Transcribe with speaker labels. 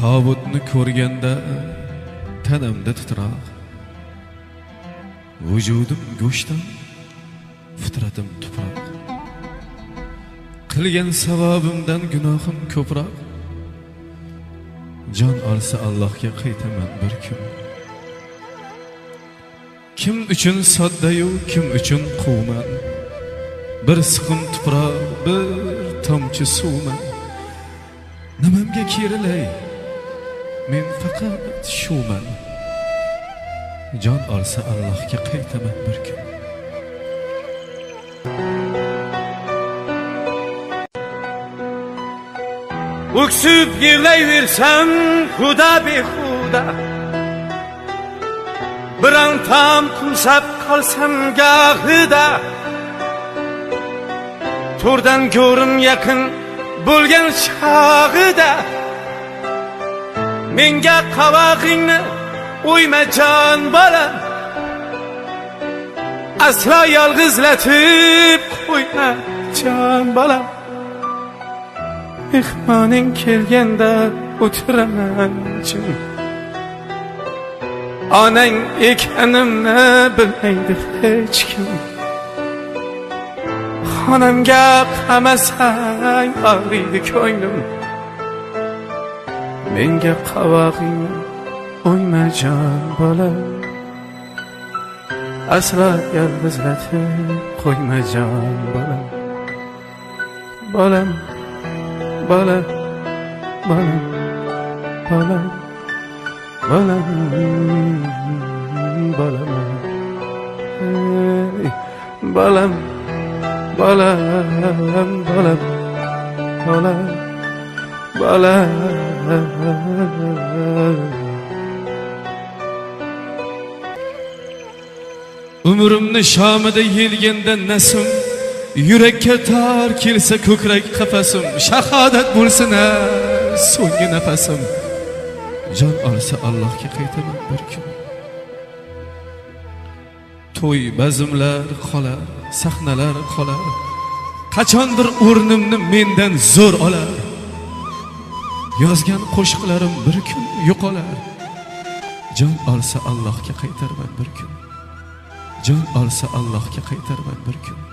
Speaker 1: tobutni ko'rganda tanamda titroq, vujudim go'shtdan, fitratim tuproq. Qilgan savobimdan gunohim ko'proq, jon olsa Allohga qaytaman bir kun. Kim uchun soddayu kim uchun quvman, bir siqim tuproq, bir tomchi suvman. Nimamga kerilay, men faqat shuman. Jon olsa Allohga qaytaman bir kun.
Speaker 2: Öksüp yig'layversam xuda behuda, biron tam qumsab qolsam gohida, to'rdan ko'rim yaqin bo'lgan chog'ida, menga qavog'ingni o'yma jon bolam, aslo yolg'izlatib qo'yma jon bolam. Mehmoning kelganda o'tiraman jim, onang ekanimni bilmaydi hech kim. Xonamga qamasang og'riydi ko'nglim, menga qavog'ingni o'yma jon bolam, aslo yolg'izlatib qo'yma jon bolam. Bolam, bolam, bolam, bolam, bolam, bolam, bolam, bolam, bolam, bolam, bolam.
Speaker 1: Umrimni shomida yelganda nasim, yurakka tor kelsa ko'krak qafasim, shahodat bo'lsin so'nggi nafasim. Jon olsa Allohga qaytaman bir kun. To'y bazmlar qolar, sahnalar qolar, qachondir o'rnimni mendan zo'r olar. Yozgan qo'shiqlarim bir kun yo'qolar. Jon olsa Allohga qaytarman bir kun. Jon olsa Allohga qaytarman bir kun.